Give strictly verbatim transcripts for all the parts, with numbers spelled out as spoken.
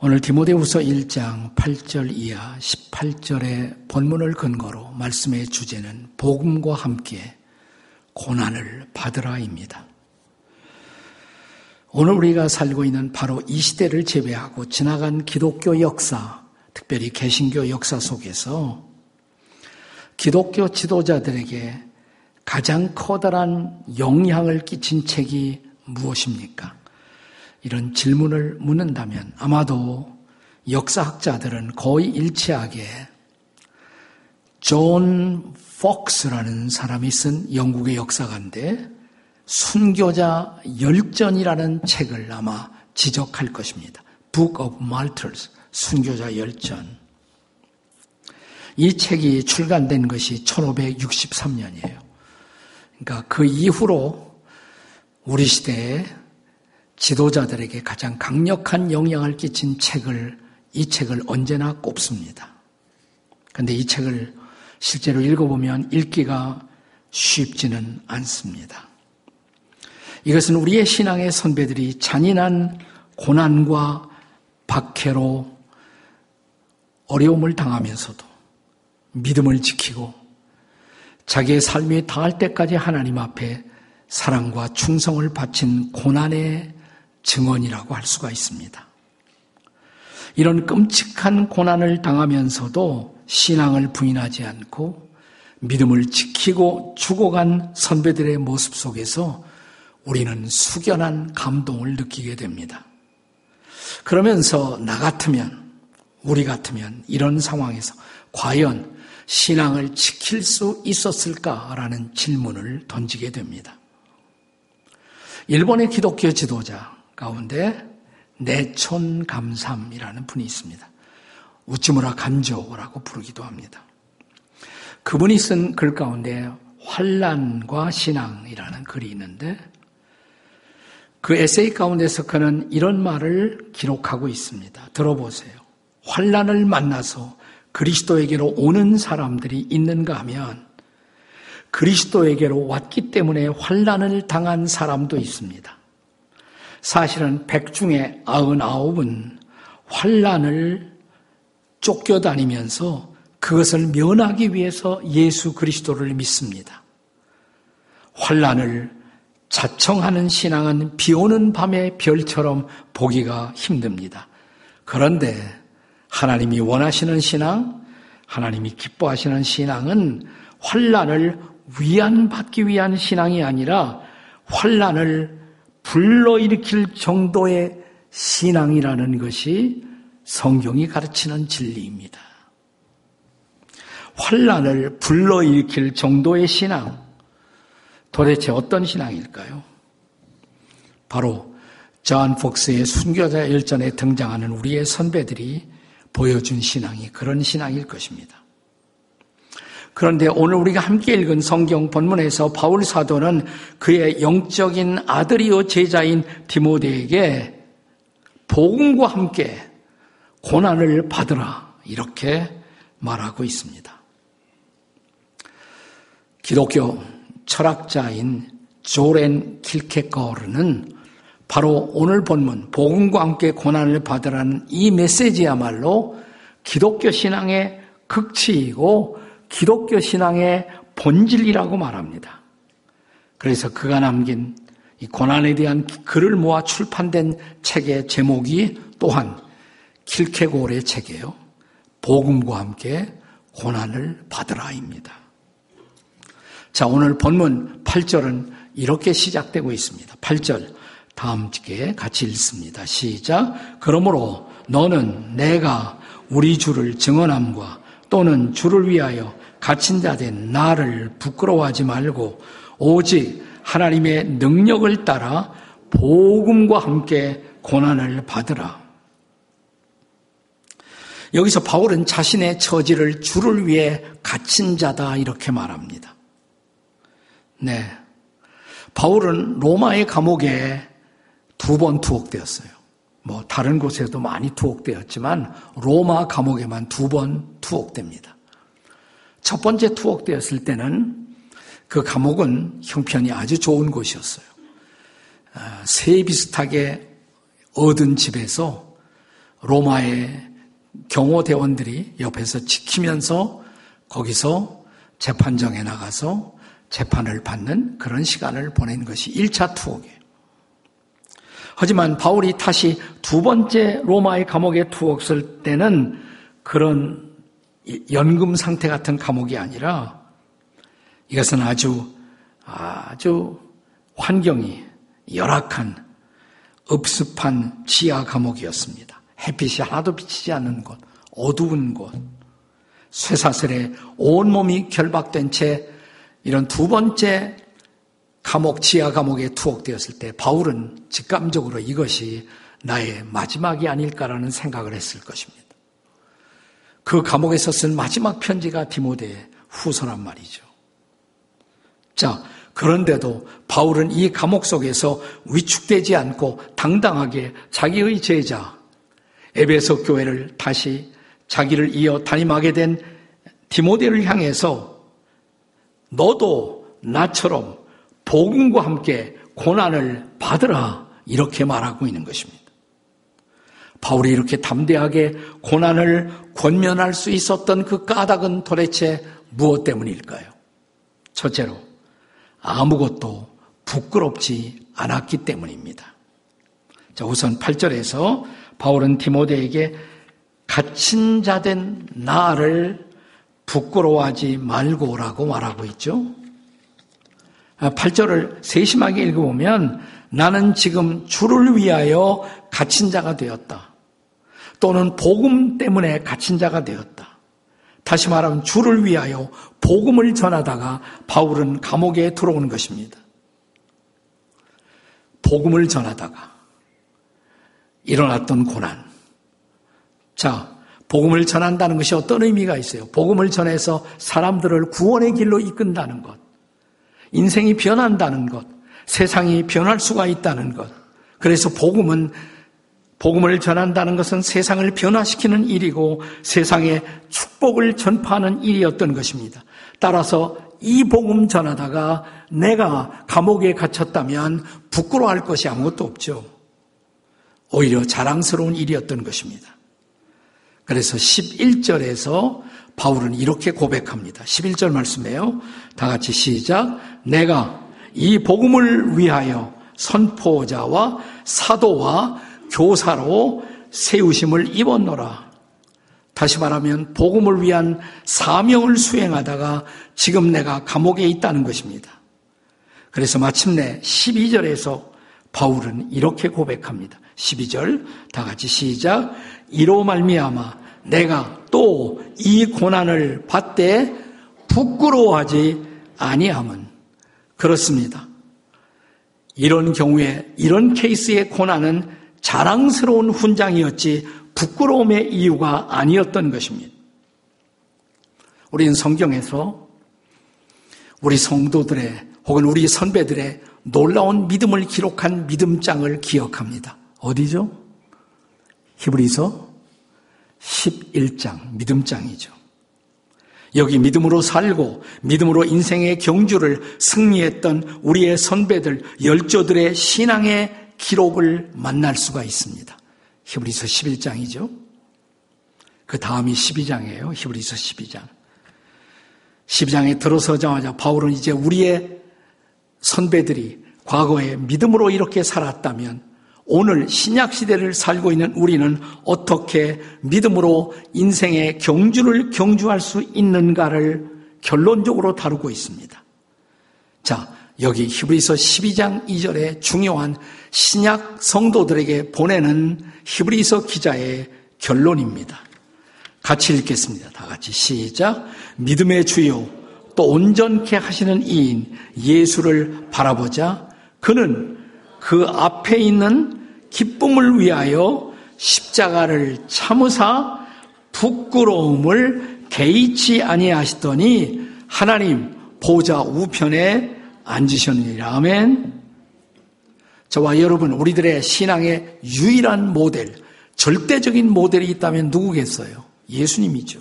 오늘 디모데후서 일 장 팔 절 이하 십팔 절의 본문을 근거로 말씀의 주제는 복음과 함께 고난을 받으라입니다. 오늘 우리가 살고 있는 바로 이 시대를 제외하고 지나간 기독교 역사, 특별히 개신교 역사 속에서 기독교 지도자들에게 가장 커다란 영향을 끼친 책이 무엇입니까? 이런 질문을 묻는다면 아마도 역사학자들은 거의 일치하게 존 폭스라는 사람이 쓴 영국의 역사가인데 순교자 열전이라는 책을 아마 지적할 것입니다. Book of Martyrs, 순교자 열전. 이 책이 출간된 것이 천오백육십삼 년이에요. 그러니까 그 이후로 우리 시대에 지도자들에게 가장 강력한 영향을 끼친 책을, 이 책을 언제나 꼽습니다. 그런데 이 책을 실제로 읽어보면 읽기가 쉽지는 않습니다. 이것은 우리의 신앙의 선배들이 잔인한 고난과 박해로 어려움을 당하면서도 믿음을 지키고 자기의 삶이 다할 때까지 하나님 앞에 사랑과 충성을 바친 고난의 증언이라고 할 수가 있습니다. 이런 끔찍한 고난을 당하면서도 신앙을 부인하지 않고 믿음을 지키고 죽어간 선배들의 모습 속에서 우리는 숙연한 감동을 느끼게 됩니다. 그러면서 나 같으면, 우리 같으면 이런 상황에서 과연 신앙을 지킬 수 있었을까라는 질문을 던지게 됩니다. 일본의 기독교 지도자 가운데 내촌 감삼이라는 분이 있습니다. 우찌무라 간조라고 부르기도 합니다. 그분이 쓴 글 가운데 환난과 신앙이라는 글이 있는데 그 에세이 가운데서 그는 이런 말을 기록하고 있습니다. 들어보세요. 환난을 만나서 그리스도에게로 오는 사람들이 있는가 하면 그리스도에게로 왔기 때문에 환난을 당한 사람도 있습니다. 사실은 백 중에 구십구은 환난을 쫓겨다니면서 그것을 면하기 위해서 예수 그리스도를 믿습니다. 환난을 자청하는 신앙은 비오는 밤의 별처럼 보기가 힘듭니다. 그런데 하나님이 원하시는 신앙, 하나님이 기뻐하시는 신앙은 환난을 위안받기 위한 신앙이 아니라 환난을 불러일으킬 정도의 신앙이라는 것이 성경이 가르치는 진리입니다. 환난을 불러일으킬 정도의 신앙, 도대체 어떤 신앙일까요? 바로 존 폭스의 순교자 열전에 등장하는 우리의 선배들이 보여준 신앙이 그런 신앙일 것입니다. 그런데 오늘 우리가 함께 읽은 성경 본문에서 바울 사도는 그의 영적인 아들이요 제자인 디모데에게 복음과 함께 고난을 받으라 이렇게 말하고 있습니다. 기독교 철학자인 조렌 킬케거르는 바로 오늘 본문 복음과 함께 고난을 받으라는 이 메시지야말로 기독교 신앙의 극치이고 기독교 신앙의 본질이라고 말합니다. 그래서 그가 남긴 이 고난에 대한 글을 모아 출판된 책의 제목이 또한 킬케고르의 책이에요. 복음과 함께 고난을 받으라입니다. 자, 오늘 본문 팔 절은 이렇게 시작되고 있습니다. 팔 절 다음 주에 같이 읽습니다. 시작. 그러므로 너는 내가 우리 주를 증언함과 또는 주를 위하여 갇힌 자 된 나를 부끄러워하지 말고 오직 하나님의 능력을 따라 복음과 함께 고난을 받으라. 여기서 바울은 자신의 처지를 주를 위해 갇힌 자다 이렇게 말합니다. 네, 바울은 로마의 감옥에 두 번 투옥되었어요. 뭐 다른 곳에도 많이 투옥되었지만 로마 감옥에만 두 번 투옥됩니다. 첫 번째 투옥되었을 때는 그 감옥은 형편이 아주 좋은 곳이었어요. 새 비슷하게 얻은 집에서 로마의 경호대원들이 옆에서 지키면서 거기서 재판정에 나가서 재판을 받는 그런 시간을 보낸 것이 일 차 투옥이에요. 하지만 바울이 다시 두 번째 로마의 감옥에 투옥될 때는 그런 연금 상태 같은 감옥이 아니라 이것은 아주 아주 환경이 열악한 읍습한 지하 감옥이었습니다. 햇빛이 하나도 비치지 않는 곳, 어두운 곳, 쇠사슬에 온몸이 결박된 채 이런 두 번째 감옥, 지하 감옥에 투옥되었을 때 바울은 직감적으로 이것이 나의 마지막이 아닐까라는 생각을 했을 것입니다. 그 감옥에서 쓴 마지막 편지가 디모데 후서란 말이죠. 자, 그런데도 바울은 이 감옥 속에서 위축되지 않고 당당하게 자기의 제자 에베소 교회를 다시 자기를 이어 담임하게 된 디모데를 향해서 너도 나처럼 복음과 함께 고난을 받으라 이렇게 말하고 있는 것입니다. 바울이 이렇게 담대하게 고난을 권면할 수 있었던 그 까닭은 도대체 무엇 때문일까요? 첫째로 아무것도 부끄럽지 않았기 때문입니다. 자, 우선 팔 절에서 바울은 디모데에게 갇힌 자 된 나를 부끄러워하지 말고라고 말하고 있죠. 팔 절을 세심하게 읽어보면 나는 지금 주를 위하여 갇힌 자가 되었다. 또는 복음 때문에 갇힌 자가 되었다. 다시 말하면 주를 위하여 복음을 전하다가 바울은 감옥에 들어오는 것입니다. 복음을 전하다가 일어났던 고난. 자, 복음을 전한다는 것이 어떤 의미가 있어요? 복음을 전해서 사람들을 구원의 길로 이끈다는 것. 인생이 변한다는 것, 세상이 변할 수가 있다는 것. 그래서 복음은, 복음을 전한다는 것은 세상을 변화시키는 일이고 세상에 축복을 전파하는 일이었던 것입니다. 따라서 이 복음 전하다가 내가 감옥에 갇혔다면 부끄러워할 것이 아무것도 없죠. 오히려 자랑스러운 일이었던 것입니다. 그래서 십일 절에서 바울은 이렇게 고백합니다. 십일 절 말씀이에요. 다 같이 시작. 내가 이 복음을 위하여 선포자와 사도와 교사로 세우심을 입었노라. 다시 말하면 복음을 위한 사명을 수행하다가 지금 내가 감옥에 있다는 것입니다. 그래서 마침내 십이 절에서 바울은 이렇게 고백합니다. 십이 절 다 같이 시작. 이로 말미암아 내가 또 이 고난을 받되 부끄러워하지 아니함은 그렇습니다. 이런 경우에 이런 케이스의 고난은 자랑스러운 훈장이었지 부끄러움의 이유가 아니었던 것입니다. 우리는 성경에서 우리 성도들의 혹은 우리 선배들의 놀라운 믿음을 기록한 믿음장을 기억합니다. 어디죠? 히브리서 십일 장 믿음장이죠. 여기 믿음으로 살고 믿음으로 인생의 경주를 승리했던 우리의 선배들 열조들의 신앙의 기록을 만날 수가 있습니다. 히브리서 십일 장이죠. 그 다음이 십이 장이에요. 히브리서 십이 장. 십이 장에 들어서자마자 바울은 이제 우리의 선배들이 과거에 믿음으로 이렇게 살았다면 오늘 신약시대를 살고 있는 우리는 어떻게 믿음으로 인생의 경주를 경주할 수 있는가를 결론적으로 다루고 있습니다. 자, 여기 히브리서 십이 장 이 절에 중요한 신약 성도들에게 보내는 히브리서 기자의 결론입니다. 같이 읽겠습니다. 다 같이 시작. 믿음의 주요 또 온전케 하시는 이인 예수를 바라보자. 그는 그 앞에 있는 기쁨을 위하여 십자가를 참으사 부끄러움을 개의치 아니하시더니 하나님 보좌 우편에 앉으셨느니라. 아멘. 저와 여러분, 우리들의 신앙의 유일한 모델, 절대적인 모델이 있다면 누구겠어요? 예수님이죠.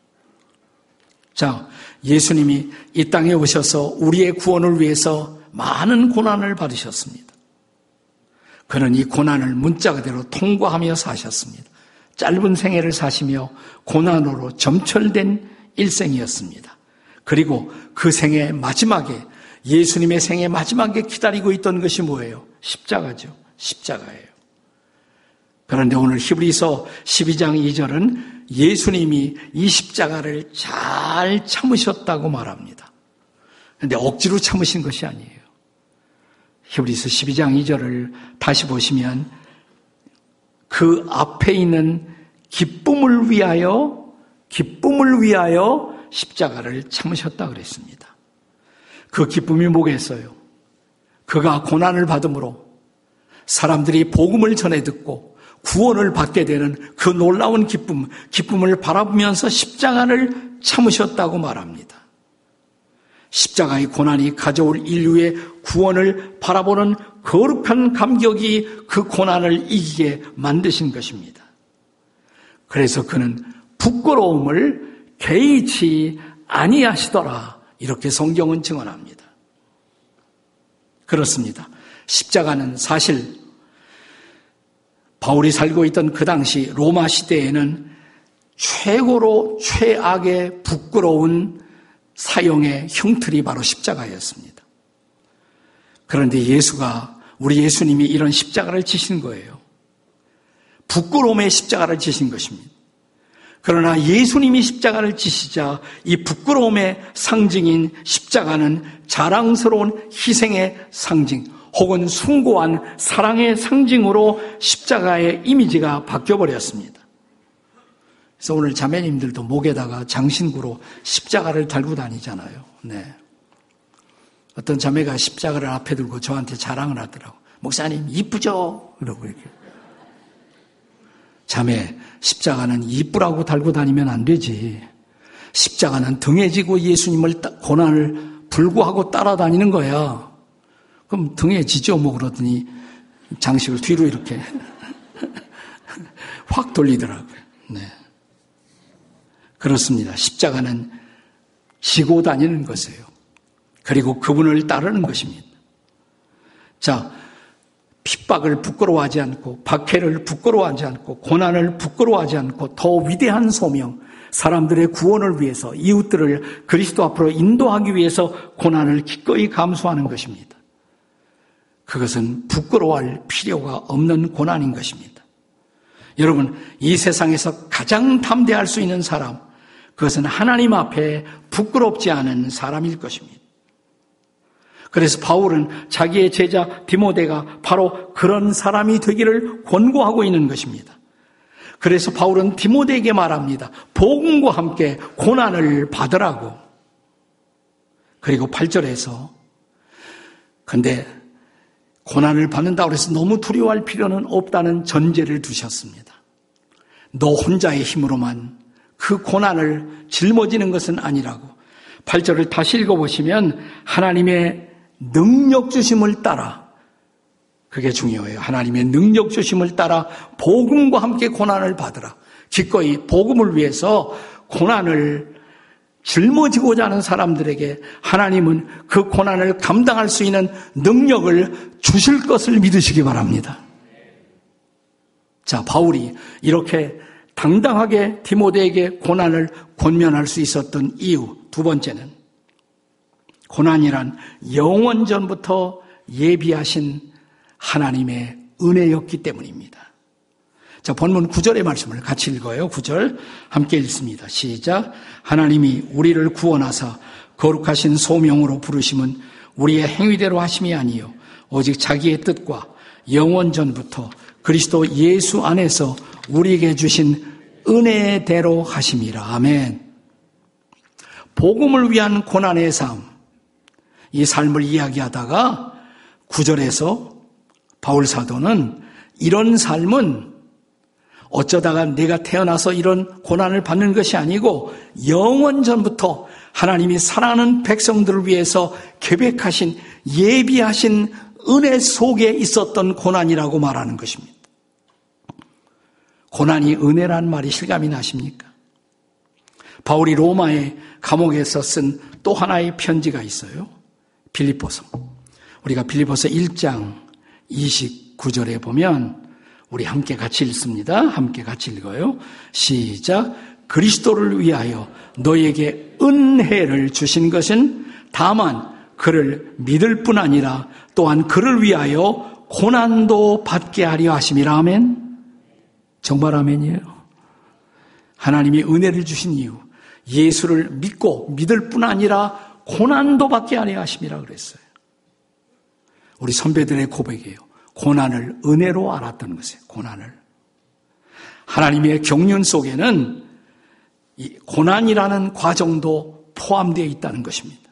자, 예수님이 이 땅에 오셔서 우리의 구원을 위해서 많은 고난을 받으셨습니다. 그는 이 고난을 문자 그대로 통과하며 사셨습니다. 짧은 생애를 사시며 고난으로 점철된 일생이었습니다. 그리고 그 생의 마지막에, 예수님의 생의 마지막에 기다리고 있던 것이 뭐예요? 십자가죠. 십자가예요. 그런데 오늘 히브리서 십이 장 이 절은 예수님이 이 십자가를 잘 참으셨다고 말합니다. 그런데 억지로 참으신 것이 아니에요. 히브리서 십이 장 이 절을 다시 보시면 그 앞에 있는 기쁨을 위하여, 기쁨을 위하여 십자가를 참으셨다 그랬습니다. 그 기쁨이 뭐겠어요? 그가 고난을 받음으로 사람들이 복음을 전해 듣고 구원을 받게 되는 그 놀라운 기쁨, 기쁨을 바라보면서 십자가를 참으셨다고 말합니다. 십자가의 고난이 가져올 인류의 구원을 바라보는 거룩한 감격이 그 고난을 이기게 만드신 것입니다. 그래서 그는 부끄러움을 개의치 아니하시더라, 이렇게 성경은 증언합니다. 그렇습니다. 십자가는 사실 바울이 살고 있던 그 당시 로마 시대에는 최고로 최악의 부끄러운 사형의 형틀이 바로 십자가였습니다. 그런데 예수가, 우리 예수님이 이런 십자가를 지신 거예요. 부끄러움의 십자가를 지신 것입니다. 그러나 예수님이 십자가를 지시자 이 부끄러움의 상징인 십자가는 자랑스러운 희생의 상징, 혹은 숭고한 사랑의 상징으로 십자가의 이미지가 바뀌어버렸습니다. 그래서 오늘 자매님들도 목에다가 장신구로 십자가를 달고 다니잖아요. 네. 어떤 자매가 십자가를 앞에 들고 저한테 자랑을 하더라고. 목사님 이쁘죠? 이러고 이렇게. 자매, 십자가는 이쁘라고 달고 다니면 안 되지. 십자가는 등에 지고 예수님을 고난을 불구하고 따라다니는 거야. 그럼 등에 지죠 뭐 그러더니 장식을 뒤로 이렇게 확 돌리더라고요. 네. 그렇습니다. 십자가는 지고 다니는 것이에요. 그리고 그분을 따르는 것입니다. 자, 핍박을 부끄러워하지 않고, 박해를 부끄러워하지 않고, 고난을 부끄러워하지 않고, 더 위대한 소명, 사람들의 구원을 위해서, 이웃들을 그리스도 앞으로 인도하기 위해서 고난을 기꺼이 감수하는 것입니다. 그것은 부끄러워할 필요가 없는 고난인 것입니다. 여러분, 이 세상에서 가장 담대할 수 있는 사람, 그것은 하나님 앞에 부끄럽지 않은 사람일 것입니다. 그래서 바울은 자기의 제자 디모데가 바로 그런 사람이 되기를 권고하고 있는 것입니다. 그래서 바울은 디모데에게 말합니다. 복음과 함께 고난을 받으라고. 그리고 팔 절에서 근데 고난을 받는다고 해서 너무 두려워할 필요는 없다는 전제를 두셨습니다. 너 혼자의 힘으로만 그 고난을 짊어지는 것은 아니라고. 팔 절을 다시 읽어보시면 하나님의 능력 주심을 따라, 그게 중요해요. 하나님의 능력 주심을 따라 복음과 함께 고난을 받으라. 기꺼이 복음을 위해서 고난을 짊어지고자 하는 사람들에게 하나님은 그 고난을 감당할 수 있는 능력을 주실 것을 믿으시기 바랍니다. 자, 바울이 이렇게 당당하게 디모데에게 고난을 권면할 수 있었던 이유, 두 번째는 고난이란 영원전부터 예비하신 하나님의 은혜였기 때문입니다. 자, 본문 구 절의 말씀을 같이 읽어요. 구 절 함께 읽습니다. 시작. 하나님이 우리를 구원하사 거룩하신 소명으로 부르심은 우리의 행위대로 하심이 아니요 오직 자기의 뜻과 영원전부터 그리스도 예수 안에서 우리에게 주신 은혜대로 하심이라. 아멘. 복음을 위한 고난의 삶, 이 삶을 이야기하다가 구 절에서 바울 사도는 이런 삶은 어쩌다가 내가 태어나서 이런 고난을 받는 것이 아니고 영원전부터 하나님이 사랑하는 백성들을 위해서 계획하신, 예비하신 은혜 속에 있었던 고난이라고 말하는 것입니다. 고난이 은혜란 말이 실감이 나십니까? 바울이 로마의 감옥에서 쓴 또 하나의 편지가 있어요. 빌립보서. 우리가 빌립보서 일 장 이십구 절에 보면 우리 함께 같이 읽습니다. 함께 같이 읽어요. 시작. 그리스도를 위하여 너에게 은혜를 주신 것은 다만 그를 믿을 뿐 아니라 또한 그를 위하여 고난도 받게 하려 하심이라. 아멘. 정말 아멘이에요. 하나님이 은혜를 주신 이유, 예수를 믿고 믿을 뿐 아니라 고난도 받게 하려 하심이라 그랬어요. 우리 선배들의 고백이에요. 고난을 은혜로 알았던 것이에요. 고난을. 하나님의 경륜 속에는 이 고난이라는 과정도 포함되어 있다는 것입니다.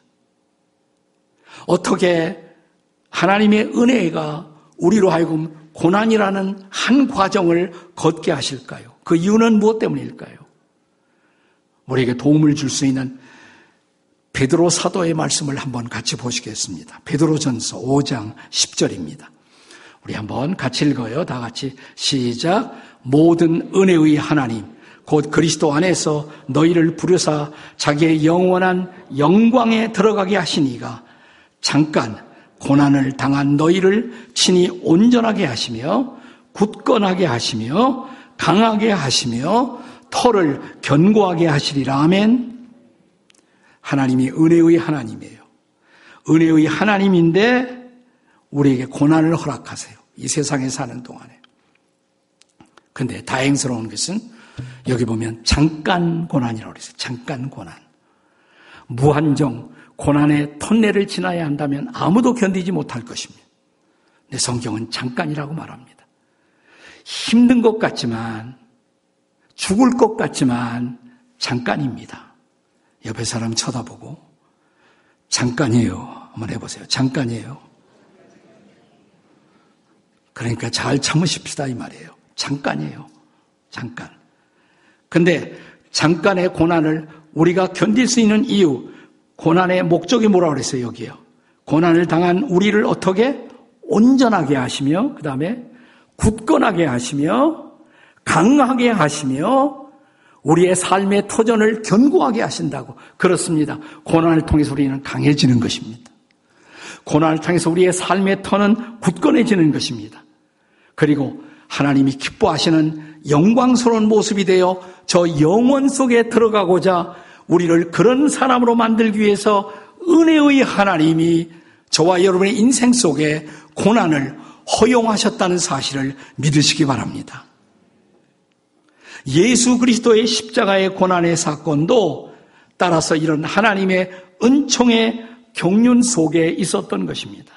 어떻게 하나님의 은혜가 우리로 하여금 고난이라는 한 과정을 걷게 하실까요? 그 이유는 무엇 때문일까요? 우리에게 도움을 줄 수 있는 베드로 사도의 말씀을 한번 같이 보시겠습니다. 베드로전서 오 장 십 절입니다. 우리 한번 같이 읽어요. 다 같이 시작. 모든 은혜의 하나님 곧 그리스도 안에서 너희를 부르사 자기의 영원한 영광에 들어가게 하시니가 잠깐 고난을 당한 너희를 친히 온전하게 하시며 굳건하게 하시며 강하게 하시며 터를 견고하게 하시리라. 아멘. 하나님이 은혜의 하나님이에요. 은혜의 하나님인데 우리에게 고난을 허락하세요. 이 세상에 사는 동안에. 근데 다행스러운 것은 여기 보면 잠깐 고난이라고 그랬어요. 잠깐 고난. 무한정 고난의 턴내를 지나야 한다면 아무도 견디지 못할 것입니다. 근데 성경은 잠깐이라고 말합니다. 힘든 것 같지만, 죽을 것 같지만 잠깐입니다. 옆에 사람 쳐다보고 잠깐이에요. 한번 해보세요. 잠깐이에요. 그러니까 잘 참으십시다 이 말이에요. 잠깐이에요. 잠깐. 근데 잠깐의 고난을 우리가 견딜 수 있는 이유, 고난의 목적이 뭐라고 그랬어요, 여기요. 고난을 당한 우리를 어떻게 온전하게 하시며, 그 다음에 굳건하게 하시며, 강하게 하시며, 우리의 삶의 터전을 견고하게 하신다고. 그렇습니다. 고난을 통해서 우리는 강해지는 것입니다. 고난을 통해서 우리의 삶의 터는 굳건해지는 것입니다. 그리고 하나님이 기뻐하시는 영광스러운 모습이 되어 저 영원 속에 들어가고자 우리를 그런 사람으로 만들기 위해서 은혜의 하나님이 저와 여러분의 인생 속에 고난을 허용하셨다는 사실을 믿으시기 바랍니다. 예수 그리스도의 십자가의 고난의 사건도 따라서 이런 하나님의 은총의 경륜 속에 있었던 것입니다.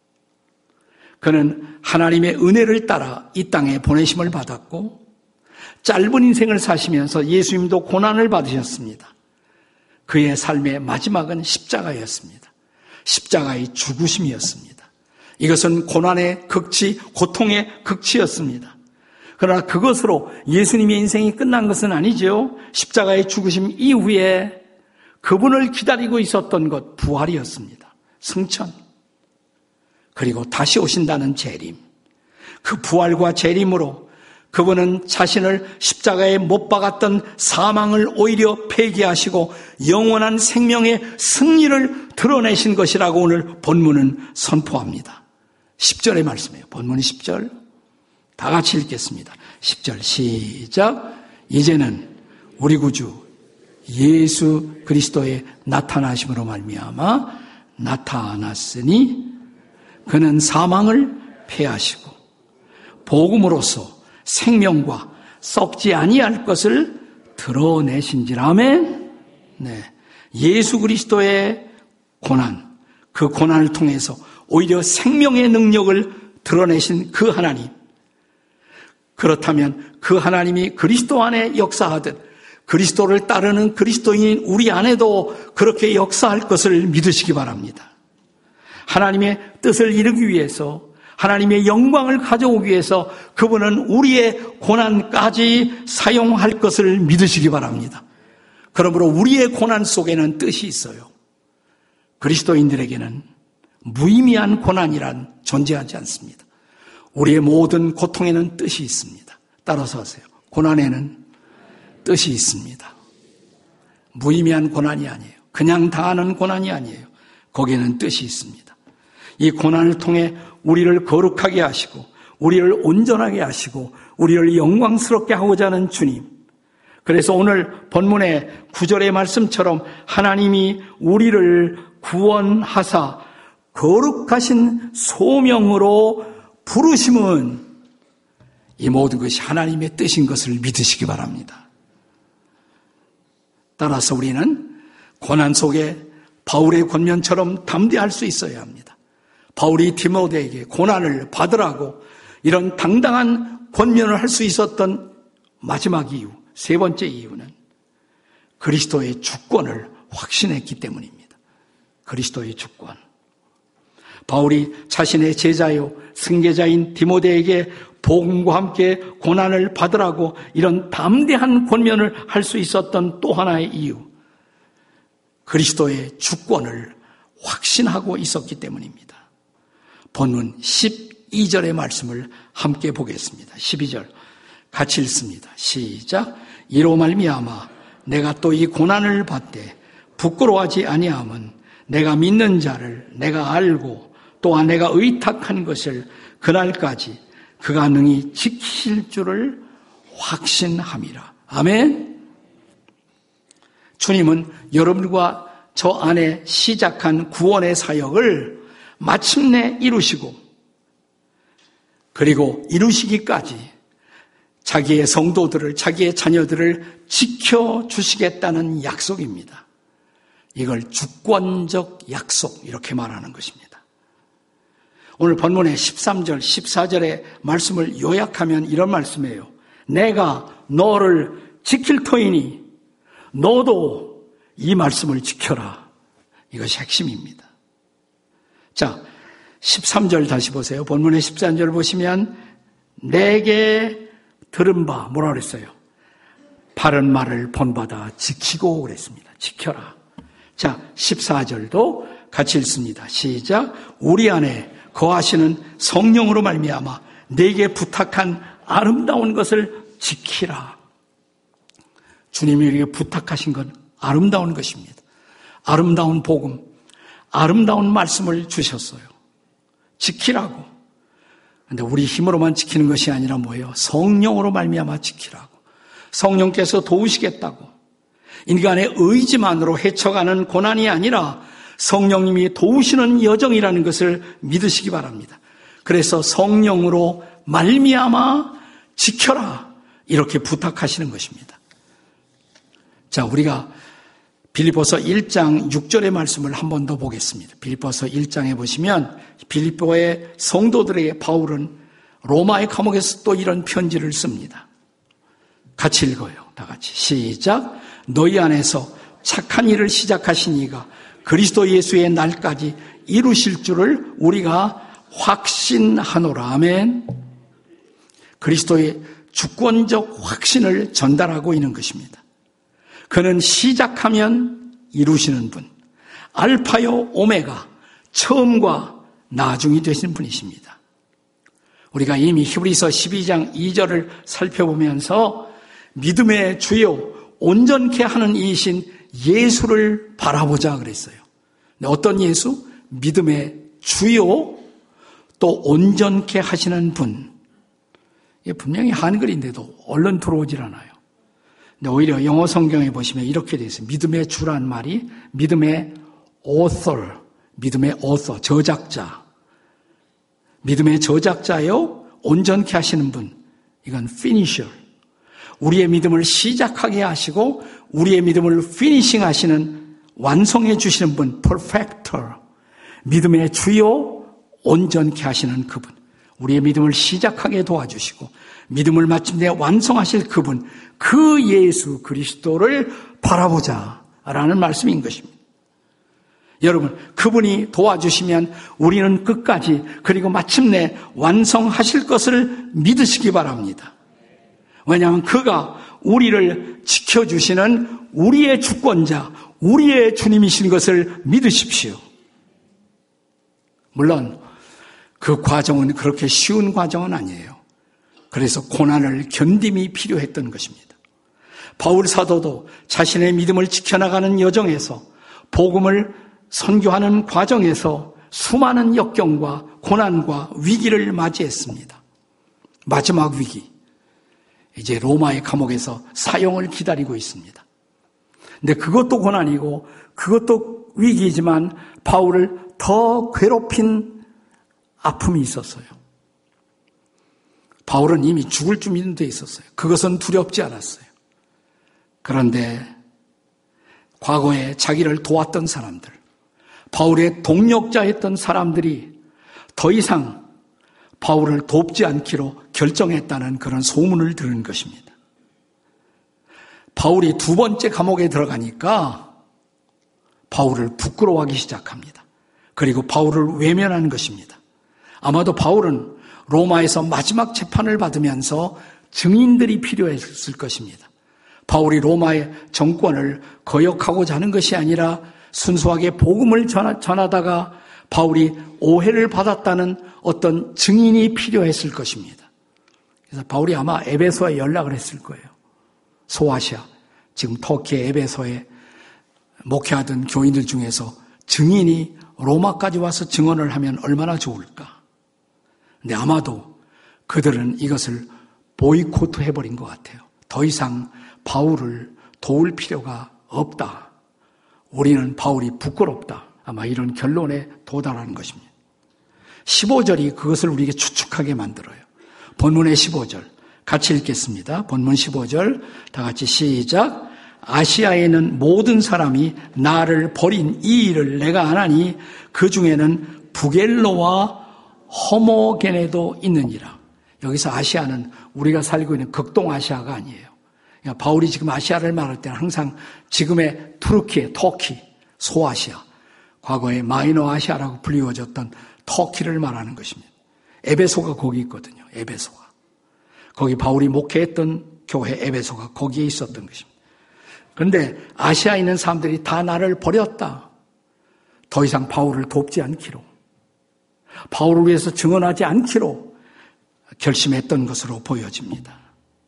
그는 하나님의 은혜를 따라 이 땅에 보내심을 받았고 짧은 인생을 사시면서 예수님도 고난을 받으셨습니다. 그의 삶의 마지막은 십자가였습니다. 십자가의 죽으심이었습니다. 이것은 고난의 극치, 고통의 극치였습니다. 그러나 그것으로 예수님의 인생이 끝난 것은 아니죠. 십자가의 죽으심 이후에 그분을 기다리고 있었던 것, 부활이었습니다. 승천. 그리고 다시 오신다는 재림. 그 부활과 재림으로 그분은 자신을 십자가에 못 박았던 사망을 오히려 폐기하시고 영원한 생명의 승리를 드러내신 것이라고 오늘 본문은 선포합니다. 십 절의 말씀이에요. 본문이 십 절. 다 같이 읽겠습니다. 십 절 시작. 이제는 우리 구주 예수 그리스도의 나타나심으로 말미암아 나타났으니 그는 사망을 패하시고 복음으로써 생명과 썩지 아니할 것을 드러내신지라. 아멘. 네. 예수 그리스도의 고난, 그 고난을 통해서 오히려 생명의 능력을 드러내신 그 하나님. 그렇다면 그 하나님이 그리스도 안에 역사하듯 그리스도를 따르는 그리스도인인 우리 안에도 그렇게 역사할 것을 믿으시기 바랍니다. 하나님의 뜻을 이루기 위해서, 하나님의 영광을 가져오기 위해서 그분은 우리의 고난까지 사용할 것을 믿으시기 바랍니다. 그러므로 우리의 고난 속에는 뜻이 있어요. 그리스도인들에게는 무의미한 고난이란 존재하지 않습니다. 우리의 모든 고통에는 뜻이 있습니다. 따라서 하세요. 고난에는 뜻이 있습니다. 무의미한 고난이 아니에요. 그냥 당하는 고난이 아니에요. 거기에는 뜻이 있습니다. 이 고난을 통해 우리를 거룩하게 하시고 우리를 온전하게 하시고 우리를 영광스럽게 하고자 하는 주님. 그래서 오늘 본문의 구 절의 말씀처럼 하나님이 우리를 구원하사 거룩하신 소명으로 부르심은 이 모든 것이 하나님의 뜻인 것을 믿으시기 바랍니다. 따라서 우리는 고난 속에 바울의 권면처럼 담대할 수 있어야 합니다. 바울이 디모데에게 고난을 받으라고 이런 당당한 권면을 할 수 있었던 마지막 이유, 세 번째 이유는 그리스도의 주권을 확신했기 때문입니다. 그리스도의 주권. 바울이 자신의 제자요 승계자인 디모데에게 복음과 함께 고난을 받으라고 이런 담대한 권면을 할 수 있었던 또 하나의 이유, 그리스도의 주권을 확신하고 있었기 때문입니다. 본문 십이 절의 말씀을 함께 보겠습니다. 십이 절 같이 읽습니다. 시작. 이로 말미암아 내가 또 이 고난을 받되 부끄러워하지 아니함은 내가 믿는 자를 내가 알고 또한 내가 의탁한 것을 그날까지 그가 능히 지키실 줄을 확신함이라. 아멘. 주님은 여러분과 저 안에 시작한 구원의 사역을 마침내 이루시고 그리고 이루시기까지 자기의 성도들을, 자기의 자녀들을 지켜주시겠다는 약속입니다. 이걸 주권적 약속 이렇게 말하는 것입니다. 오늘 본문의 십삼 절, 십사 절의 말씀을 요약하면 이런 말씀이에요. 내가 너를 지킬 터이니 너도 이 말씀을 지켜라. 이것이 핵심입니다. 자, 십삼 절 다시 보세요. 본문의 십삼 절 보시면 내게 들은 바 뭐라 그랬어요? 바른 말을 본받아 지키고 그랬습니다. 지켜라. 자, 십사 절도 같이 읽습니다. 시작. 우리 안에 거하시는 성령으로 말미암아 내게 부탁한 아름다운 것을 지키라. 주님이 우리에게 부탁하신 건 아름다운 것입니다. 아름다운 복음, 아름다운 말씀을 주셨어요. 지키라고. 그런데 우리 힘으로만 지키는 것이 아니라 뭐예요? 성령으로 말미암아 지키라고. 성령께서 도우시겠다고. 인간의 의지만으로 헤쳐가는 고난이 아니라 성령님이 도우시는 여정이라는 것을 믿으시기 바랍니다. 그래서 성령으로 말미암아 지켜라 이렇게 부탁하시는 것입니다. 자, 우리가 빌립보서 일 장 육 절의 말씀을 한 번 더 보겠습니다. 빌립보서 일 장에 보시면 빌립보의 성도들에게 바울은 로마의 감옥에서 또 이런 편지를 씁니다. 같이 읽어요. 다 같이 시작. 너희 안에서 착한 일을 시작하신 이가 그리스도 예수의 날까지 이루실 줄을 우리가 확신하노라. 아멘. 그리스도의 주권적 확신을 전달하고 있는 것입니다. 그는 시작하면 이루시는 분, 알파요 오메가, 처음과 나중이 되신 분이십니다. 우리가 이미 히브리서 십이 장 이 절을 살펴보면서 믿음의 주요 온전케 하는 이이신 예수를 바라보자 그랬어요. 어떤 예수? 믿음의 주요 또 온전케 하시는 분. 이게 분명히 한글인데도 얼른 들어오질 않아요. 근데 오히려 영어 성경에 보시면 이렇게 되어 있어요. 믿음의 주란 말이 믿음의 author, 믿음의 author, 저작자. 믿음의 저작자요, 온전케 하시는 분. 이건 finisher. 우리의 믿음을 시작하게 하시고 우리의 믿음을 피니싱 하시는, 완성해 주시는 분, perfecter. 믿음의 주요 온전케 하시는 그분. 우리의 믿음을 시작하게 도와주시고 믿음을 마침내 완성하실 그분, 그 예수 그리스도를 바라보자라는 말씀인 것입니다. 여러분, 그분이 도와주시면 우리는 끝까지 그리고 마침내 완성하실 것을 믿으시기 바랍니다. 왜냐하면 그가 우리를 지켜주시는 우리의 주권자, 우리의 주님이신 것을 믿으십시오. 물론 그 과정은 그렇게 쉬운 과정은 아니에요. 그래서 고난을 견딤이 필요했던 것입니다. 바울 사도도 자신의 믿음을 지켜나가는 여정에서, 복음을 선교하는 과정에서 수많은 역경과 고난과 위기를 맞이했습니다. 마지막 위기. 이제 로마의 감옥에서 사형을 기다리고 있습니다. 근데 그것도 고난이고 그것도 위기이지만 바울을 더 괴롭힌 아픔이 있었어요. 바울은 이미 죽을 줄 믿는 데 있었어요. 그것은 두렵지 않았어요. 그런데 과거에 자기를 도왔던 사람들, 바울의 동력자였던 사람들이 더 이상 바울을 돕지 않기로 결정했다는 그런 소문을 들은 것입니다. 바울이 두 번째 감옥에 들어가니까 바울을 부끄러워하기 시작합니다. 그리고 바울을 외면하는 것입니다. 아마도 바울은 로마에서 마지막 재판을 받으면서 증인들이 필요했을 것입니다. 바울이 로마의 정권을 거역하고자 하는 것이 아니라 순수하게 복음을 전하다가 바울이 오해를 받았다는 어떤 증인이 필요했을 것입니다. 그래서 바울이 아마 에베소에 연락을 했을 거예요. 소아시아, 지금 터키의 에베소에 목회하던 교인들 중에서 증인이 로마까지 와서 증언을 하면 얼마나 좋을까. 근데 아마도 그들은 이것을 보이콧 해버린 것 같아요. 더 이상 바울을 도울 필요가 없다. 우리는 바울이 부끄럽다. 아마 이런 결론에 도달하는 것입니다. 십오 절이 그것을 우리에게 추측하게 만들어요. 본문의 십오 절 같이 읽겠습니다. 본문 십오 절 다 같이 시작. 아시아에 있는 모든 사람이 나를 버린 이 일을 내가 안 하니 그 중에는 부겔로와 허모게네도 있느니라. 여기서 아시아는 우리가 살고 있는 극동아시아가 아니에요. 그러니까 바울이 지금 아시아를 말할 때는 항상 지금의 투르키, 터키, 소아시아, 과거에 마이너 아시아라고 불리워졌던 터키를 말하는 것입니다. 에베소가 거기 있거든요. 에베소가. 거기 바울이 목회했던 교회 에베소가 거기에 있었던 것입니다. 그런데 아시아에 있는 사람들이 다 나를 버렸다. 더 이상 바울을 돕지 않기로, 바울을 위해서 증언하지 않기로 결심했던 것으로 보여집니다.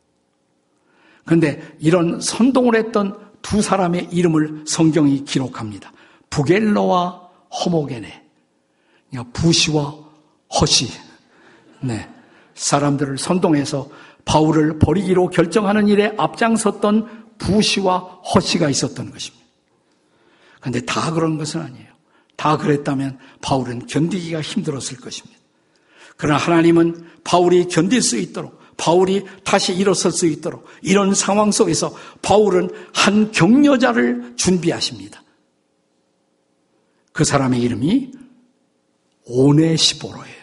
그런데 이런 선동을 했던 두 사람의 이름을 성경이 기록합니다. 부겔로와 허모게네. 부시와 허시. 네. 사람들을 선동해서 바울을 버리기로 결정하는 일에 앞장섰던 부시와 허시가 있었던 것입니다. 그런데 다 그런 것은 아니에요. 다 그랬다면 바울은 견디기가 힘들었을 것입니다. 그러나 하나님은 바울이 견딜 수 있도록, 바울이 다시 일어설 수 있도록 이런 상황 속에서 바울은 한 격려자를 준비하십니다. 그 사람의 이름이 오네시보로예요.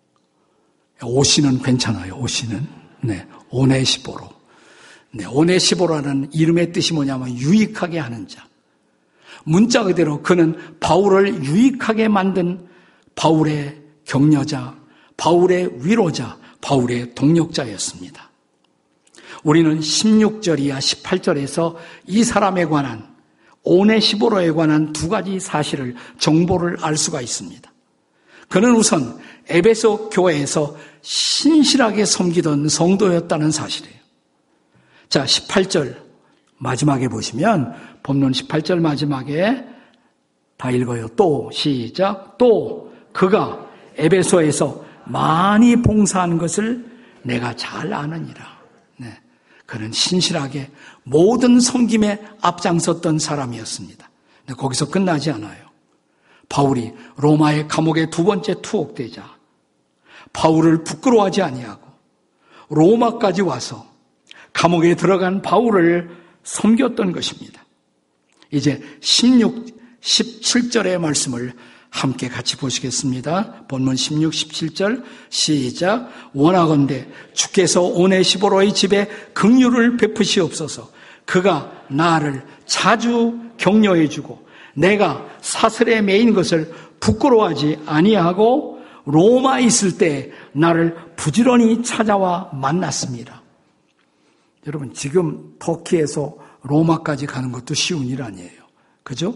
오시는 괜찮아요. 오시는. 네, 오네시보로. 네, 오네시보라는 이름의 뜻이 뭐냐면 유익하게 하는 자. 문자 그대로 그는 바울을 유익하게 만든 바울의 격려자, 바울의 위로자, 바울의 동력자였습니다. 우리는 십육 절 이하 십팔 절에서 이 사람에 관한, 오네시보로에 관한 두 가지 사실을, 정보를 알 수가 있습니다. 그는 우선 에베소 교회에서 신실하게 섬기던 성도였다는 사실이에요. 자, 십팔 절 마지막에 보시면 본문 십팔 절 마지막에 다 읽어요. 또 시작. 또 그가 에베소에서 많이 봉사한 것을 내가 잘 아느니라. 네, 그는 신실하게 모든 섬김에 앞장섰던 사람이었습니다. 근데 거기서 끝나지 않아요. 바울이 로마의 감옥의 두 번째 투옥되자 바울을 부끄러워하지 아니하고 로마까지 와서 감옥에 들어간 바울을 섬겼던 것입니다. 이제 십육, 십칠 절의 말씀을 함께 같이 보시겠습니다. 본문 십육, 십칠 절 시작. 원하건대 주께서 오네시보로의 집에 긍휼을 베푸시옵소서. 그가 나를 자주 격려해 주고 내가 사슬에 매인 것을 부끄러워하지 아니하고 로마에 있을 때 나를 부지런히 찾아와 만났습니다. 여러분, 지금 터키에서 로마까지 가는 것도 쉬운 일 아니에요. 그죠?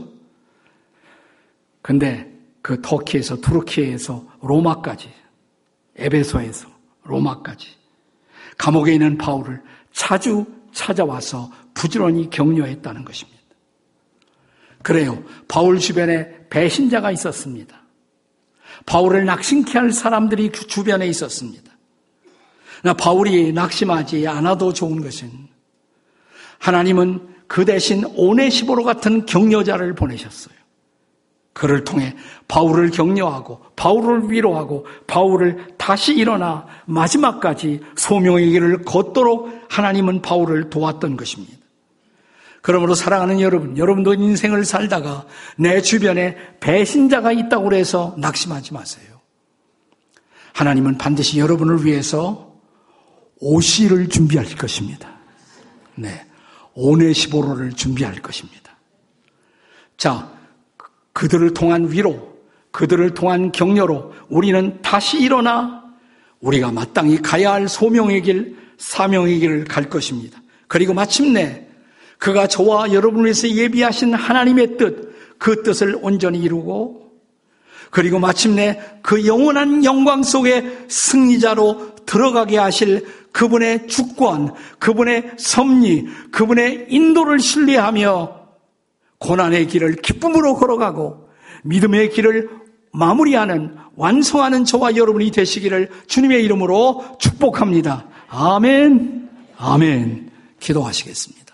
근데 그 터키에서, 투르키에서 로마까지, 에베소에서 로마까지 감옥에 있는 바울을 자주 찾아와서 부지런히 격려했다는 것입니다. 그래요. 바울 주변에 배신자가 있었습니다. 바울을 낙심케 할 사람들이 그 주변에 있었습니다. 바울이 낙심하지 않아도 좋은 것은 하나님은 그 대신 오네시보로 같은 격려자를 보내셨어요. 그를 통해 바울을 격려하고 바울을 위로하고 바울을 다시 일어나 마지막까지 소명의 길을 걷도록 하나님은 바울을 도왔던 것입니다. 그러므로 사랑하는 여러분, 여러분도 인생을 살다가 내 주변에 배신자가 있다고 해서 낙심하지 마세요. 하나님은 반드시 여러분을 위해서 오씨를 준비할 것입니다. 네, 오네시보로를 준비할 것입니다. 자, 그들을 통한 위로, 그들을 통한 격려로 우리는 다시 일어나 우리가 마땅히 가야 할 소명의 길, 사명의 길을 갈 것입니다. 그리고 마침내 그가 저와 여러분을 위해서 예비하신 하나님의 뜻, 그 뜻을 온전히 이루고 그리고 마침내 그 영원한 영광 속에 승리자로 들어가게 하실 그분의 주권, 그분의 섭리, 그분의 인도를 신뢰하며 고난의 길을 기쁨으로 걸어가고 믿음의 길을 마무리하는, 완성하는 저와 여러분이 되시기를 주님의 이름으로 축복합니다. 아멘, 아멘. 기도하시겠습니다.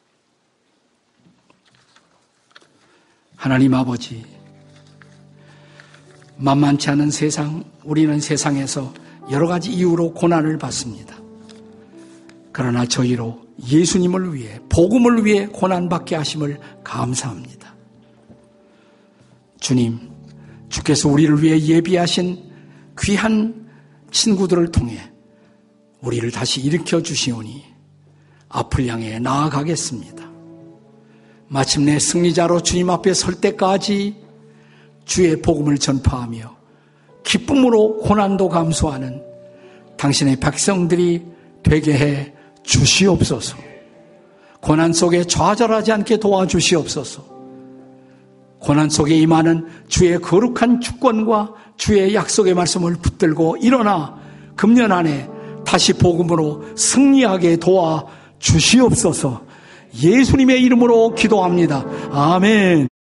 하나님 아버지, 만만치 않은 세상, 우리는 세상에서 여러 가지 이유로 고난을 받습니다. 그러나 저희로 예수님을 위해, 복음을 위해 고난받게 하심을 감사합니다. 주님, 주께서 우리를 위해 예비하신 귀한 친구들을 통해 우리를 다시 일으켜 주시오니 앞을 향해 나아가겠습니다. 마침내 승리자로 주님 앞에 설 때까지 주의 복음을 전파하며 기쁨으로 고난도 감수하는 당신의 백성들이 되게 해 주시옵소서. 고난 속에 좌절하지 않게 도와주시옵소서. 고난 속에 임하는 주의 거룩한 주권과 주의 약속의 말씀을 붙들고 일어나 금년 안에 다시 복음으로 승리하게 도와주시옵소서. 예수님의 이름으로 기도합니다. 아멘.